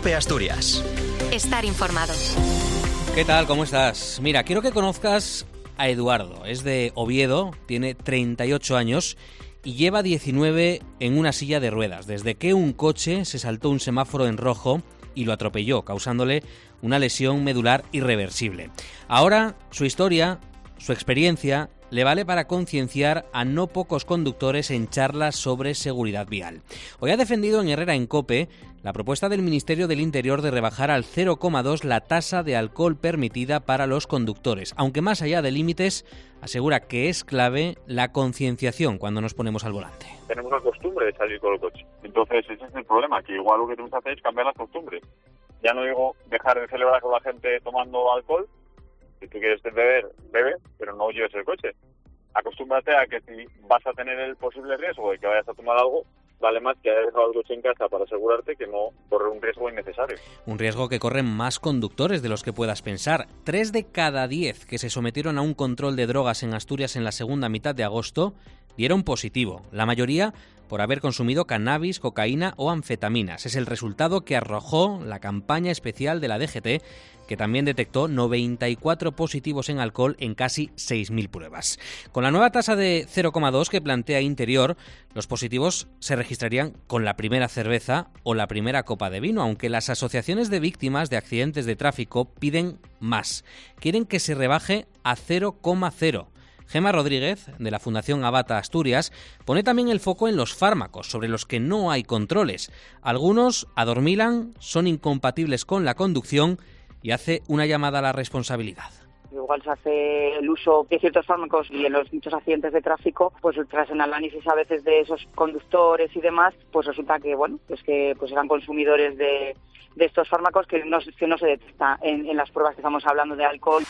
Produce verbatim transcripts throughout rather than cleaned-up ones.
COPE Asturias. Estar informado. ¿Qué tal? ¿Cómo estás? Mira, quiero que conozcas a Eduardo. Es de Oviedo, tiene treinta y ocho años y lleva diecinueve en una silla de ruedas, desde que un coche se saltó un semáforo en rojo y lo atropelló, causándole una lesión medular irreversible. Ahora, su historia, su experiencia, le vale para concienciar a no pocos conductores en charlas sobre seguridad vial. Hoy ha defendido en Herrera en COPE la propuesta del Ministerio del Interior de rebajar al cero coma dos la tasa de alcohol permitida para los conductores, aunque más allá de límites, asegura que es clave la concienciación cuando nos ponemos al volante. Tenemos la costumbre de salir con el coche, entonces ese es el problema, que igual lo que tenemos que hacer es cambiar las costumbres. Ya no digo dejar de celebrar con la gente tomando alcohol. Si tú quieres beber, bebe, pero no lleves el coche. Acostúmbrate a que si vas a tener el posible riesgo de que vayas a tomar algo, vale más que hayas dejado el coche en casa para asegurarte que no correr un riesgo innecesario. Un riesgo que corren más conductores de los que puedas pensar. Tres de cada diez que se sometieron a un control de drogas en Asturias en la segunda mitad de agosto dieron positivo. La mayoría por haber consumido cannabis, cocaína o anfetaminas. Es el resultado que arrojó la campaña especial de la D G T, que también detectó noventa y cuatro positivos en alcohol en casi seis mil pruebas. Con la nueva tasa de cero coma dos que plantea Interior, los positivos se registrarían con la primera cerveza o la primera copa de vino, aunque las asociaciones de víctimas de accidentes de tráfico piden más. Quieren que se rebaje a cero coma cero. Gemma Rodríguez, de la Fundación Abata Asturias, pone también el foco en los fármacos, sobre los que no hay controles. Algunos adormilan, son incompatibles con la conducción y hace una llamada a la responsabilidad. Igual se hace el uso de ciertos fármacos y en los muchos accidentes de tráfico, pues tras el análisis a veces de esos conductores y demás, pues resulta que bueno, pues que pues eran consumidores de, de estos fármacos que no, que no se detecta en, en las pruebas que estamos hablando de alcohol.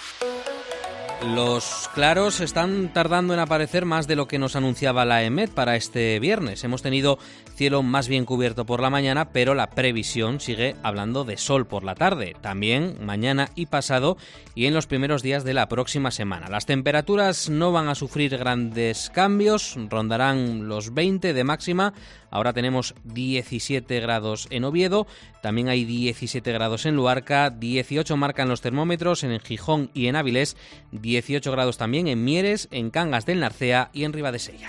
Los claros están tardando en aparecer más de lo que nos anunciaba la EMET para este viernes. Hemos tenido cielo más bien cubierto por la mañana, pero la previsión sigue hablando de sol por la tarde, también mañana y pasado y en los primeros días de la próxima semana. Las temperaturas no van a sufrir grandes cambios, rondarán los veinte de máxima. Ahora tenemos diecisiete grados en Oviedo, también hay diecisiete grados en Luarca, dieciocho marcan los termómetros en Gijón y en Avilés, dieciocho grados también en Mieres, en Cangas del Narcea y en Ribadesella.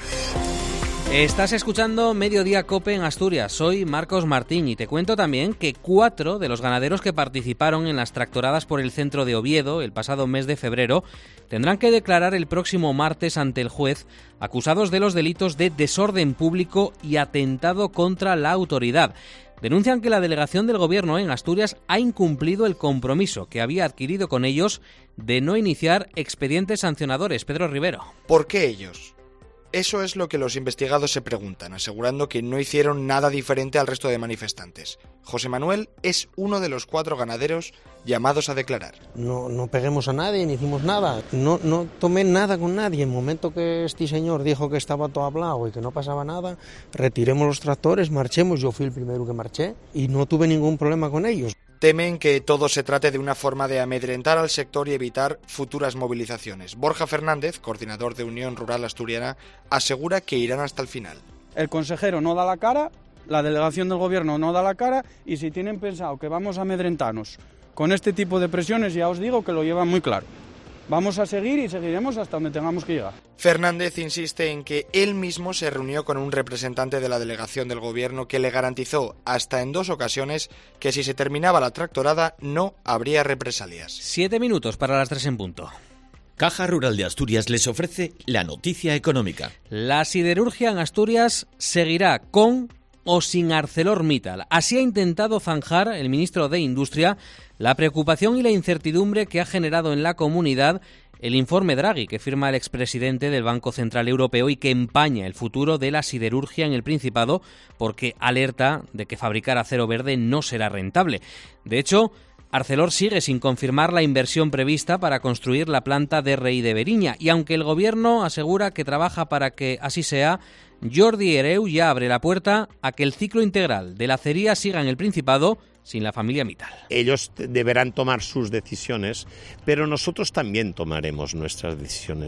Estás escuchando Mediodía COPE en Asturias. Soy Marcos Martín y te cuento también que cuatro de los ganaderos que participaron en las tractoradas por el centro de Oviedo el pasado mes de febrero tendrán que declarar el próximo martes ante el juez, acusados de los delitos de desorden público y atentado contra la autoridad. Denuncian que la delegación del Gobierno en Asturias ha incumplido el compromiso que había adquirido con ellos de no iniciar expedientes sancionadores. Pedro Rivero. ¿Por qué ellos? Eso es lo que los investigados se preguntan, asegurando que no hicieron nada diferente al resto de manifestantes. José Manuel es uno de los cuatro ganaderos llamados a declarar. No, no peguemos a nadie, ni hicimos nada. No, no tomé nada con nadie. En el momento que este señor dijo que estaba todo hablado y que no pasaba nada, retiremos los tractores, marchemos. Yo fui el primero que marché y no tuve ningún problema con ellos. Temen que todo se trate de una forma de amedrentar al sector y evitar futuras movilizaciones. Borja Fernández, coordinador de Unión Rural Asturiana, asegura que irán hasta el final. El consejero no da la cara, la delegación del gobierno no da la cara y si tienen pensado que vamos a amedrentarnos con este tipo de presiones, ya os digo que lo llevan muy claro. Vamos a seguir y seguiremos hasta donde tengamos que llegar. Fernández insiste en que él mismo se reunió con un representante de la delegación del gobierno que le garantizó hasta en dos ocasiones que si se terminaba la tractorada no habría represalias. Siete minutos para las tres en punto. Caja Rural de Asturias les ofrece la noticia económica. La siderurgia en Asturias seguirá con o sin ArcelorMittal. Así ha intentado zanjar el ministro de Industria la preocupación y la incertidumbre que ha generado en la comunidad el informe Draghi que firma el expresidente del Banco Central Europeo y que empaña el futuro de la siderurgia en el Principado porque alerta de que fabricar acero verde no será rentable. De hecho, Arcelor sigue sin confirmar la inversión prevista para construir la planta de Rey de Beriña y aunque el gobierno asegura que trabaja para que así sea, Jordi Hereu ya abre la puerta a que el ciclo integral de la acería siga en el Principado sin la familia Mittal. Ellos deberán tomar sus decisiones, pero nosotros también tomaremos nuestras decisiones.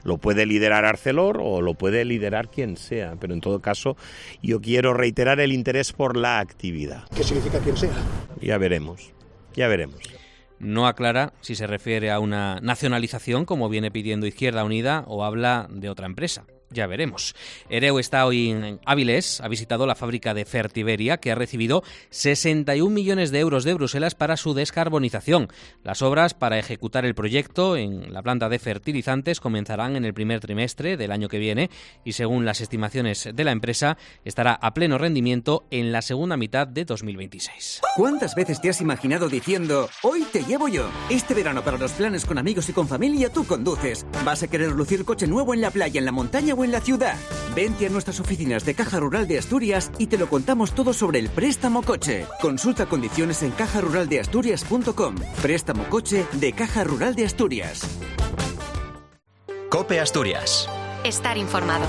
Lo puede liderar Arcelor o lo puede liderar quien sea, pero en todo caso yo quiero reiterar el interés por la actividad. ¿Qué significa quien sea? Ya veremos, ya veremos. No aclara si se refiere a una nacionalización, como viene pidiendo Izquierda Unida, o habla de otra empresa. Ya veremos. Ereu está hoy en Avilés, ha visitado la fábrica de Fertiberia, que ha recibido sesenta y un millones de euros de Bruselas para su descarbonización. Las obras para ejecutar el proyecto en la planta de fertilizantes comenzarán en el primer trimestre del año que viene y, según las estimaciones de la empresa, estará a pleno rendimiento en la segunda mitad de dos mil veintiséis. ¿Cuántas veces te has imaginado diciendo, hoy te llevo yo? Este verano, para los planes con amigos y con familia, tú conduces. ¿Vas a querer lucir coche nuevo en la playa, en la montaña o en la ciudad? Vente a nuestras oficinas de Caja Rural de Asturias y te lo contamos todo sobre el préstamo coche. Consulta condiciones en caja rural de asturias punto com. Préstamo coche de Caja Rural de Asturias. COPE Asturias. Estar informado.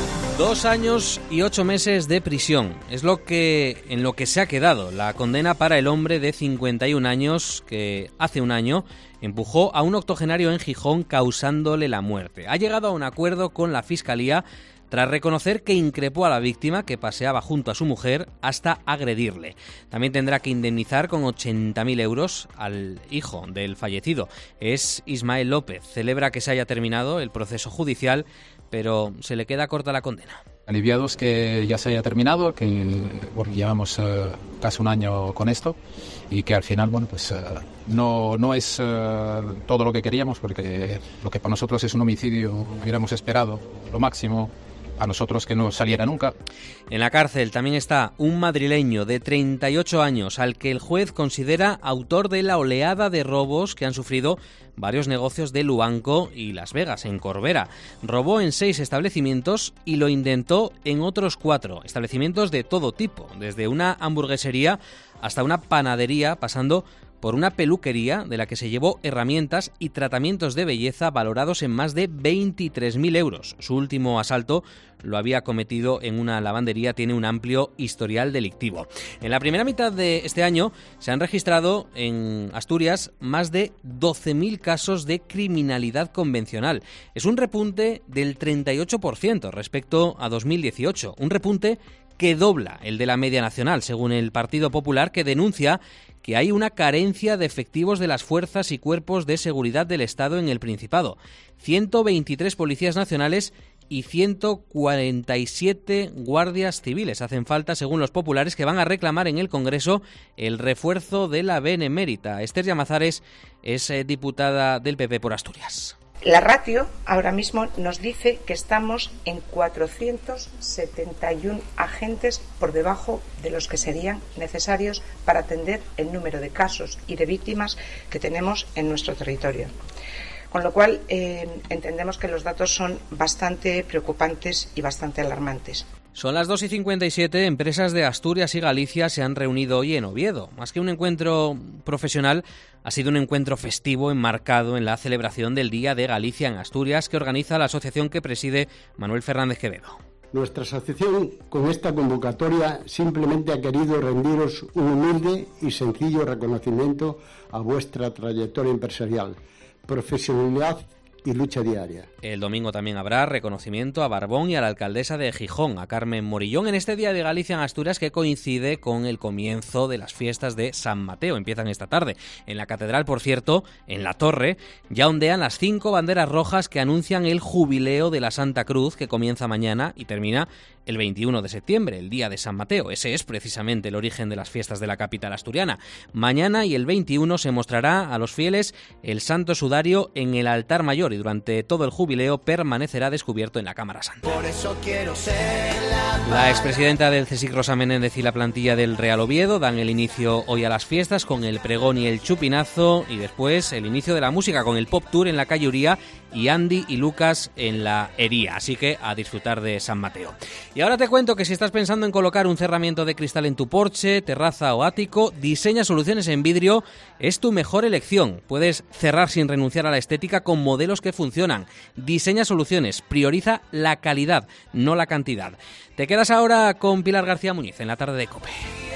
Dos años y ocho meses de prisión es lo que en lo que se ha quedado la condena para el hombre de cincuenta y un años que hace un año empujó a un octogenario en Gijón causándole la muerte. Ha llegado a un acuerdo con la Fiscalía tras reconocer que increpó a la víctima, que paseaba junto a su mujer, hasta agredirle. También tendrá que indemnizar con ochenta mil euros al hijo del fallecido. Es Ismael López. Celebra que se haya terminado el proceso judicial, pero se le queda corta la condena. Aliviados que ya se haya terminado, que porque llevamos uh, casi un año con esto y que al final, bueno, pues uh, no, no es uh, todo lo que queríamos, porque lo que para nosotros es un homicidio hubiéramos esperado lo máximo, a nosotros que no saliera nunca. En la cárcel también está un madrileño de treinta y ocho años al que el juez considera autor de la oleada de robos que han sufrido varios negocios de Luanco y Las Vegas, en Corbera. Robó en seis establecimientos y lo intentó en otros cuatro, establecimientos de todo tipo, desde una hamburguesería hasta una panadería, pasando por una peluquería de la que se llevó herramientas y tratamientos de belleza valorados en más de veintitrés mil euros. Su último asalto lo había cometido en una lavandería, tiene un amplio historial delictivo. En la primera mitad de este año se han registrado en Asturias más de doce mil casos de criminalidad convencional. Es un repunte del treinta y ocho por ciento respecto a dos mil dieciocho, un repunte que dobla el de la media nacional, según el Partido Popular, que denuncia que hay una carencia de efectivos de las fuerzas y cuerpos de seguridad del Estado en el Principado. ciento veintitrés policías nacionales y ciento cuarenta y siete guardias civiles hacen falta, según los populares, que van a reclamar en el Congreso el refuerzo de la Benemérita. Esther Llamazares es eh, diputada del P P por Asturias. La ratio ahora mismo nos dice que estamos en cuatrocientos setenta y uno agentes por debajo de los que serían necesarios para atender el número de casos y de víctimas que tenemos en nuestro territorio. Con lo cual, eh, entendemos que los datos son bastante preocupantes y bastante alarmantes. Son las dos y cincuenta y siete, empresas de Asturias y Galicia se han reunido hoy en Oviedo. Más que un encuentro profesional, ha sido un encuentro festivo enmarcado en la celebración del Día de Galicia en Asturias, que organiza la asociación que preside Manuel Fernández Quevedo. Nuestra asociación, con esta convocatoria, simplemente ha querido rendiros un humilde y sencillo reconocimiento a vuestra trayectoria empresarial, profesionalidad y lucha diaria. El domingo también habrá reconocimiento a Barbón y a la alcaldesa de Gijón, a Carmen Morillón, en este Día de Galicia en Asturias, que coincide con el comienzo de las fiestas de San Mateo. Empiezan esta tarde. En la catedral, por cierto, en la torre, ya ondean las cinco banderas rojas que anuncian el jubileo de la Santa Cruz, que comienza mañana y termina el veintiuno de septiembre, el día de San Mateo. Ese es precisamente el origen de las fiestas de la capital asturiana. Mañana y el veintiuno se mostrará a los fieles el Santo Sudario en el altar mayor y durante todo el jubileo permanecerá descubierto en la Cámara Santa. Por eso quiero ser la... La expresidenta del CSIC, Rosa Menéndez, y la plantilla del Real Oviedo dan el inicio hoy a las fiestas con el pregón y el chupinazo, y después el inicio de la música con el Pop Tour en la calle Uría y Andy y Lucas en la Hería. Así que a disfrutar de San Mateo. Y ahora te cuento que si estás pensando en colocar un cerramiento de cristal en tu porche, terraza o ático, Diseña Soluciones en Vidrio es tu mejor elección. Puedes cerrar sin renunciar a la estética con modelos que funcionan. Diseña Soluciones, prioriza la calidad, no la cantidad. Te quedas ahora con Pilar García Muñiz en la tarde de COPE.